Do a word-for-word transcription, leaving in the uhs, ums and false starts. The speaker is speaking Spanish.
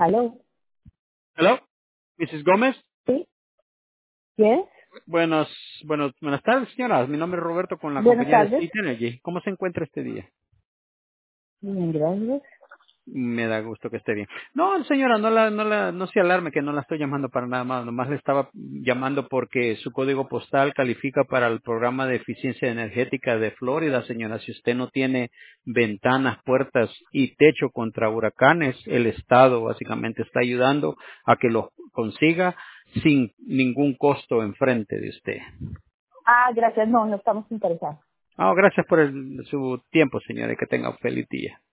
¿Aló? Hello, missus Gómez. ¿Sí? ¿Yes? Buenos, buenos, buenas tardes, señora. Mi nombre es Roberto con la Buenas compañía de tardes. State Energy. ¿Cómo se encuentra este día? Bien, gracias. Me da gusto que esté bien. No, señora, no la, no la, no se alarme que no la estoy llamando para nada más. Nomás le estaba llamando porque su código postal califica para el programa de eficiencia energética de Florida, señora. Si usted no tiene ventanas, puertas y techo contra huracanes, el Estado básicamente está ayudando a que lo consiga sin ningún costo enfrente de usted. Ah, gracias. No, no estamos interesados. Ah, gracias por el- su tiempo, señora, y que tenga un feliz día.